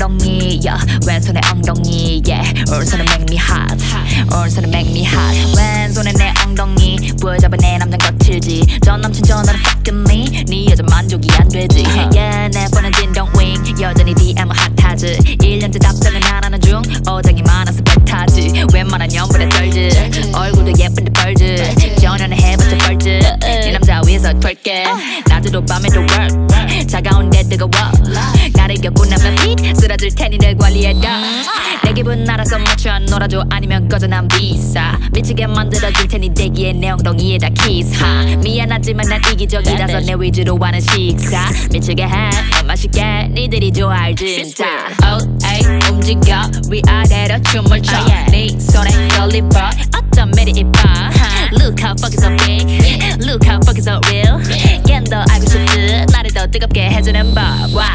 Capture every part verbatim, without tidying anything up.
엉덩이 yeah. 왼손에 엉덩이 yeah. 오른손에 make me hot 오른손에 make me hot 왼손에 내 엉덩이 부여잡은 내 남잔 거칠지 전 남친 전화로 fuck me 네 여자 만족이 안 되지 yeah, 내 뻔한 진동 윙 여전히 디엠은 핫하지 일 년째 답장은 안 하는 중 어장이 많아서 배타지 웬만한 연분에 떨지 얼굴도 예쁜데 뻘즈 전화는 해봤자 뻘즈 네 남자 위에서 twerk 낮에도 밤에도 work 차가운데 뜨거워 나를 겪고 나면 빛 쓰러질 테니 늘 관리해라 내 기분 알아서 맞춰 놀아줘 아니면 꺼져 난 비싸 미치게 만들어줄 테니 대기에 내 엉덩이에다 키스하 미안하지만 난 이기적이라서 내 위주로 하는 식사 미치게 해 맛있게 니들이 좋아할 진짜 oh, ay, 움직여 위아래로 춤을 춰 네 손에 걸리버 어쩜 매리 이뻐 Look how fucking so big Look how fucking so real 얜 더 알고 싶듯 나를 더 뜨겁게 해주는 법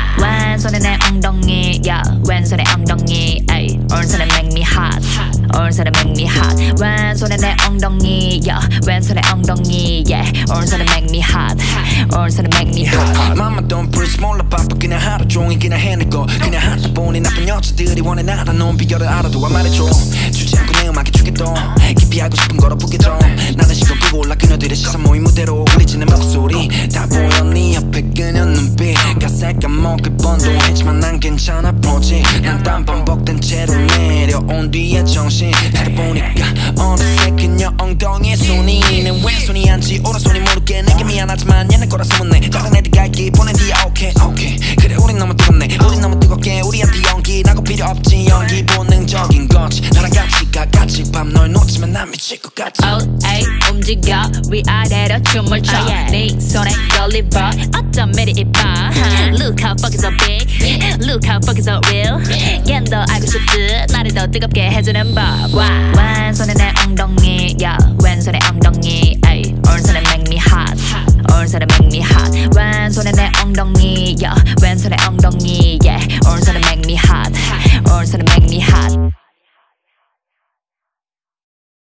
왼손에 내 엉덩이 yeah. 왼손에 엉덩이 ay. 오른손에 make me hot 오른손에 make me hot 왼손에 내 엉덩이 yeah. 왼손에 엉덩이 yeah. 오른손에 make me hot 오른손에 make me hot 맘만 don't push 몰라 바빠 그냥 하루 종일 그냥 해내고 그냥 하다 보니 나쁜 여자들이 원해 나라 넌 비결을 알아도 안 말해줘 주지 않고 내 음악에 주겠도 깊이 알고 싶은 걸 어쁘게 좀 나는 시간 끄고 올라 그녀들의 시선 모임 무대로 울리지는 목소리 다 보여 네 옆에 그녀 눈빛 가색 까먹을 뻔도 했지만 난 괜찮아 보지 난 땀 범벅된 채로 내려온 뒤에 정신 하다 보니까 어느새 그녀 엉덩이에 손이 내 왼손이 안지 오른손이 모르게 내게 미안하지만 얘네 거라 소문내 다른 애들 갈기 보낸 뒤에 오케이 오케이 그래 우린 너무 뜨겁네 우린 너무 뜨겁게 우리한테 연기 나고 필요 없지 연기 본능적인 거지 나랑 같이 가 같이 밤 널 놓치면 난 미칠 것 같지 oh, ay, 움직여 위아래로 춤을 춰 네 손에 걸리버 어쩜 매리 이뻐 Look how fucking so big Look how fucking so real 얜 더 알고 싶듯 나를 더 뜨겁게 해주는 법 왼손에 내 엉덩이 yeah. 왼손에 엉덩이 ay. 오른손에 make me hot 오른손에 make me hot 왼손에 내 엉덩이 yeah. 왼손에 엉덩이 yeah. 오른손에 make me hot 오른손에 make me hot